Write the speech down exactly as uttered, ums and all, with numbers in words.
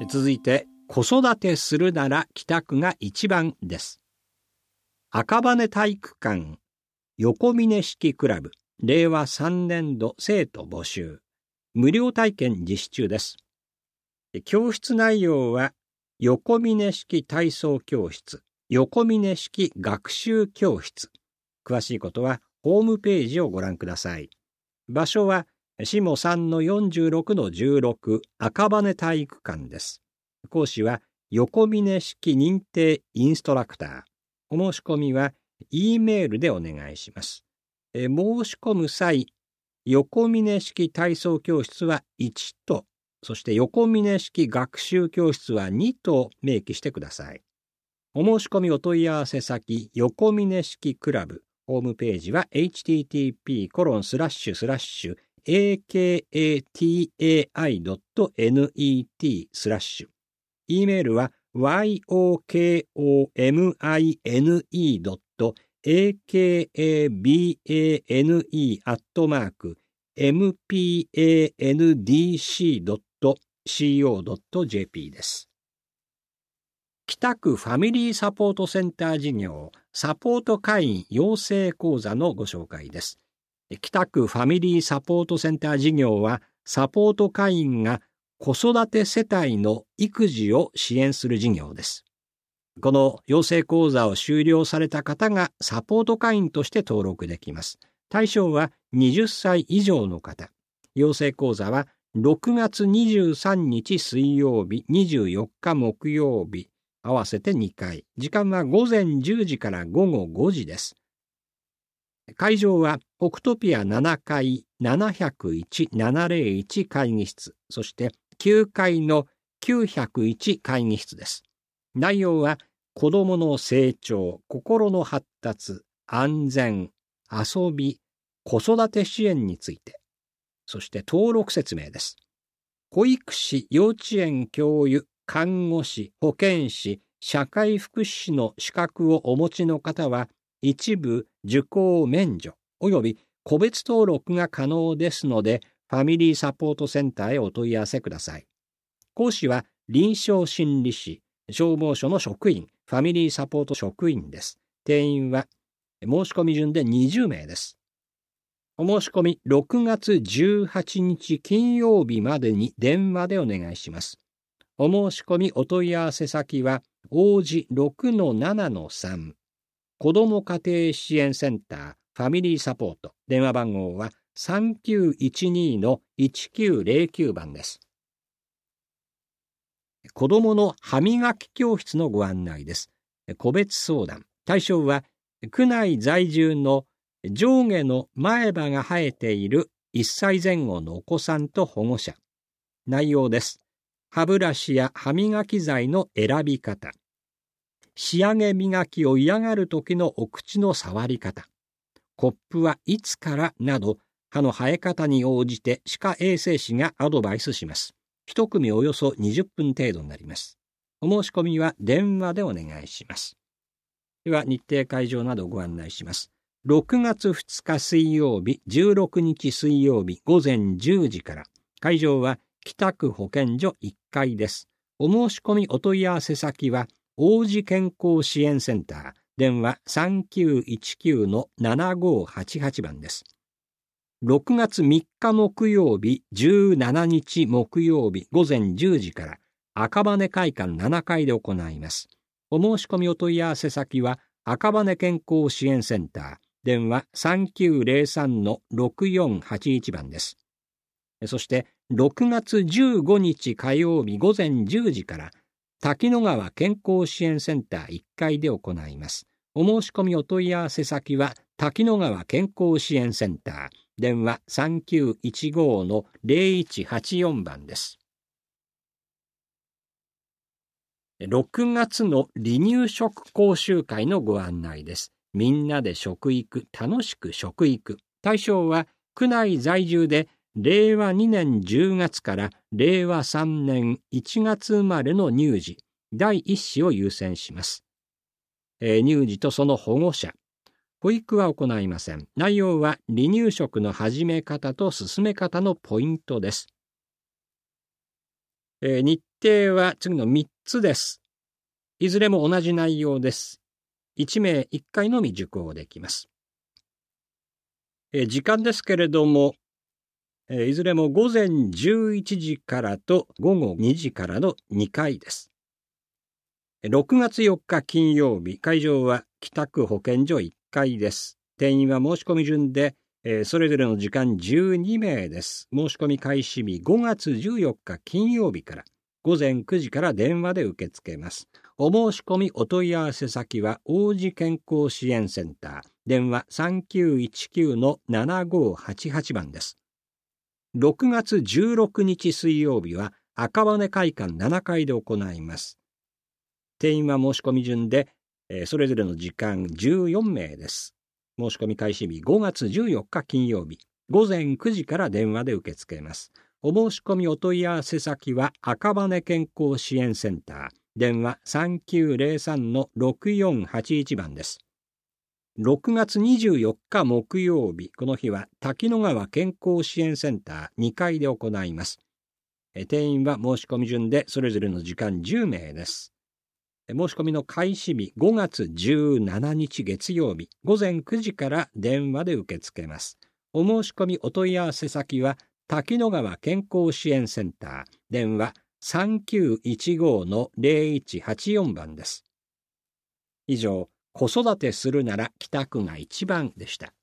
続いて、子育てするなら北区が一番です。赤羽体育館横峰式クラブれいわさんねんど生徒募集、無料体験実施中です。教室内容は横峰式体操教室、横峰式学習教室。詳しいことはホームページをご覧ください。場所は下 さんのよんじゅうろくのじゅうろく 赤羽体育館です。講師は横峰式認定インストラクター。お申し込みは E メールでお願いします。え申し込む際、横峰式体操教室はいちと、そして横峰式学習教室はにと明記してください。お申し込みお問い合わせ先、横峰式クラブ。ホームページは エイチティーティーピーコロンスラッシュスラッシュエーケーエーティーエーアイドットネット スラッシュ。E メールは ヨコミネ ドット エーケーエービーエーエヌイー アットマーク エムピーエーエヌディーシー ドット シーオー ドット ジェーピー です。北区ファミリーサポートセンター事業サポート会員養成講座のご紹介です。北区ファミリーサポートセンター事業は、サポート会員が子育て世帯の育児を支援する事業です。この養成講座を修了された方がサポート会員として登録できます。対象ははたち以上の方。養成講座はろくがつにじゅうさんにち水曜日、にじゅうよっか木曜日、合わせてにかい。時間はごぜんじゅうじからごごごじです。会場はオクトピアななかいななぜろいちななぜろいち会議室、そしてきゅうかいのきゅうぜろいち会議室です。内容は子どもの成長、心の発達、安全、遊び、子育て支援について、そして登録説明です。保育士、幼稚園教諭、看護師、保健師、社会福祉士の資格をお持ちの方は、一部受講免除及び個別登録が可能ですので、ファミリーサポートセンターへお問い合わせください。講師は臨床心理士、消防署の職員、ファミリーサポート職員です。定員は申し込み順でにじゅうめいです。お申し込みろくがつじゅうはちにち金曜日までに電話でお願いします。お申し込みお問い合わせ先は王子 ろくのななのさん 子ども家庭支援センターファミリーサポート、電話番号は さんきゅういちに のいちきゅうぜろきゅう 番です。子どもの歯磨き教室のご案内です。個別相談。対象は区内在住の上下の前歯が生えているいっさいぜん後のお子さんと保護者。内容です。歯ブラシや歯磨き剤の選び方。仕上げ磨きを嫌がる時のお口の触り方。コップはいつからなど、歯の生え方に応じて歯科衛生士がアドバイスします。一組およそにじゅっぷん程度になります。お申し込みは電話でお願いします。では日程会場などご案内します。ろくがつふつか水曜日、じゅうろくにち水曜日ごぜんじゅうじから。会場は北区保健所いっかいです。お申し込みお問い合わせ先は王子健康支援センター、電話 さんきゅういちきゅうのななごはちはち 番です。ろくがつみっか木曜日、じゅうしちにち木曜日ごぜんじゅうじから赤羽会館ななかいで行います。お申し込みお問い合わせ先は赤羽健康支援センター、電話 さんきゅうぜろさんのろくよんはちいち 番です。そしてろくがつじゅうごにち火曜日ごぜんじゅうじから滝野川健康支援センターいっかいで行います。お申し込みお問い合わせ先は滝野川健康支援センター、電話 さんきゅういちごのぜろいちはちよん 番です。ろくがつの離乳食講習会のご案内です。みんなで食育、楽しく食育。対象は区内在住でれいわにねんじゅうがつかられいわさんねんいちがつ生まれの乳児、だいいっ子を優先します。えー、乳児とその保護者。保育は行いません。内容は離乳食の始め方と進め方のポイントです。えー、日程は次のみっつです。いずれも同じ内容です。いち名いっかいのみ受講できます。え時間ですけれども、えいずれも午前じゅういちじからと午後にじからのにかいです。ろくがつよっか金曜日、会場は北区保健所いっかいです。定員は申し込み順で、えー、それぞれの時間じゅうに名です。申し込み開始日ごがつじゅうよっか金曜日から午前くじから電話で受け付けます。お申し込みお問い合わせ先は王子健康支援センター、電話 さんきゅういちきゅうのななごはちはち 番です。ろくがつじゅうろくにち水曜日は赤羽会館ななかいで行います。定員は申し込み順で、えー、それぞれの時間じゅうよん名です。申し込み開始日ごがつじゅうよっか金曜日、午前くじから電話で受け付けます。お申し込みお問い合わせ先は赤羽健康支援センター、電話 さんきゅうゼロさんのろくよんはちいち 番です。ろくがつにじゅうよっか木曜日、この日は滝野川健康支援センターにかいで行います。定員は申し込み順でそれぞれの時間じゅう名です。申し込みの開始日ごがつじゅうしちにち月曜日、午前くじから電話で受け付けます。お申し込みお問い合わせ先は滝野川健康支援センター、電話 さんきゅういちごのゼロいちはちよん 番です。以上、子育てするなら北区が一番でした。